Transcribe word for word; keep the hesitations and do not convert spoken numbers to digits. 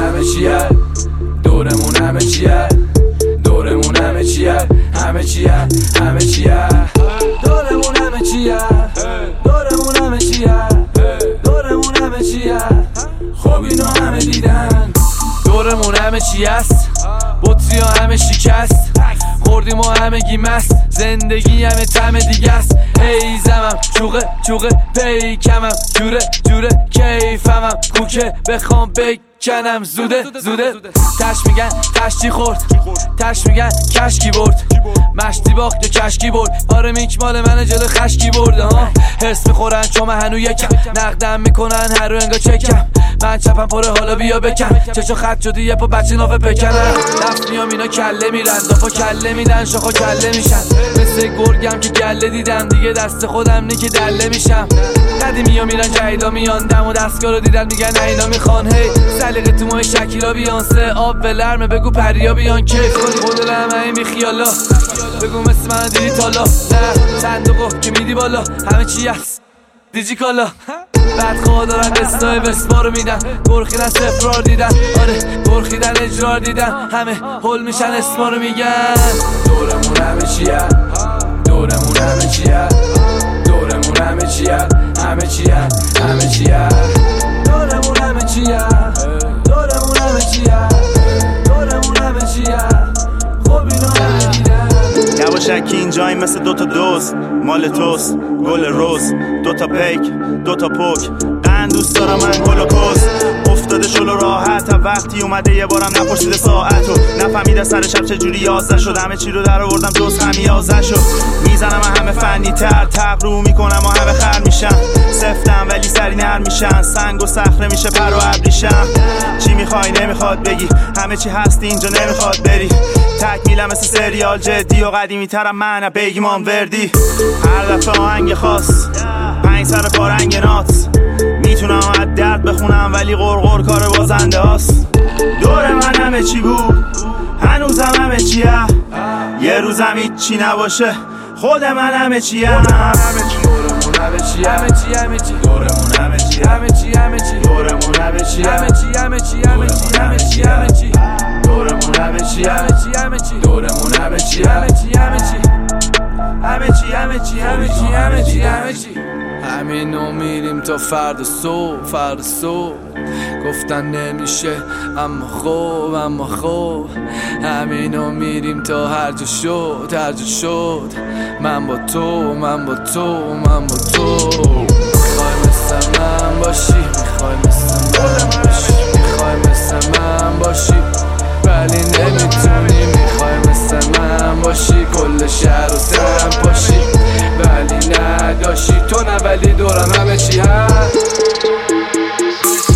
همه چیه، دورمون همه چیه، دورمون همه چیه، همه چیه، همه چیه، دورمون همه چیه، دورمون همه چیه، دورمون همه چیه. خب اینو همه دیدن، دورمون همه چی است، بطری ها همه شکست، خوردیم و همه گی مست، زندگی همه طعم دیگه است. ای زمم چوقه چوقه پیکمم، جوره جوره کیفمم، کوکه بخوام بکنم زوده زوده. تش میگن تشتی خورد، تش میگن کشکی برد، مشتی باخت یا کشکی برد. آره میک مال من جلو خشکی برده ها. حس میخورن چون من هنو یکم، نقدم میکنن هر رو انگا چکم. من چپم پره حالا بیا بکن، چشو خط شدی یه پا بچه نافه پکنن. دفت میام اینا کله میرن، دافا کله میدن شاخا کله میشن. مثل گرگم که گله دیدم دیگه دست خودم نی که دله میشم. قدیمی ها میرن جدیدا میان، دم و دستگاه رو دیدن میگن نه اینا میخوان. هی سلیقه تو ماه شکیلا بیانسه، آب و لرمه بگو پریا بیان کیف کنی خود لرمه بی خیالا. بگو مثل من دیدی تالا، نه صندوقو که میدی بالا، همه چی هست دیجی کالا. بعد خواه دارن دستای وسما رو میدن، برخیدن سفرار دیدن، آره برخیدن اجرار دیدن، همه هل میشن اسما رو میگن. دورمون همه چیه، دورمون همه چیه، دورمون همه چیه، همه چیه، همه چیه، دورمون همه چیه، دورمون همه چیه، دورمون همه چیه. خب اینو همه دیدن. یواشکی اینجاییم مثل دوتا دوست، مال توست گل روز، دوتا پیک دوتا پوک، قند دوست دارم من گل و کس. افتاده شلو راحت، وقتی اومده یه بارم نپرسیده ساعتو، نفهمیده سر شب چجوری یازده شد. همه چی رو در آوردم جز خمیازه شد. میزنم همه فنی تر، تقرو میکنم و همه خر میشن. سفتم ولی سری نر میشن، سنگ و صخره میشه پر و ابریشم. چی میخوای نمیخواد بگی، همه چی هست اینجا نمیخواد بری. تکمیلم مثل سریال جدی و قدیمی ترم من بگیم آن وردی. هر دفعه آهنگ خاص، پنج سر پارنگ نات، میتونم از درد بخونم ولی غرغر کار بازنده هاست. دور من همه چی بود، هنوزم همه چیه، یه روزم هیچی نباشه خود من همه چیه. دورمون همه چی، همه چی، همه چی، دورمون همه چی، همه چی، همه چی، دورمون همه چی، همه چی، همه چی، همه چی، همه چی، همه چی، دورمون همه چی، همه چی، همه چی، دورمون همه چی، همه چی، همه چی، همه چی، همه چی، همه چی، همه چی، همه چی. همینو میریم تا فردا صبح، فردا صبح. گفتن نمیشه اما خوب، اما خوب. همینو میریم تا هر جا شد، هر جا شد. من با تو، من با تو، من با تو. میخوای مثل من باشی، میخوای مثل من باشی، میخوای مثل من باشی ولی نمیتونی. میخوای مثل من باشی، کل شهر و سرم پاشی ولی نداشی تو. نه ولی دورم همه چی هست.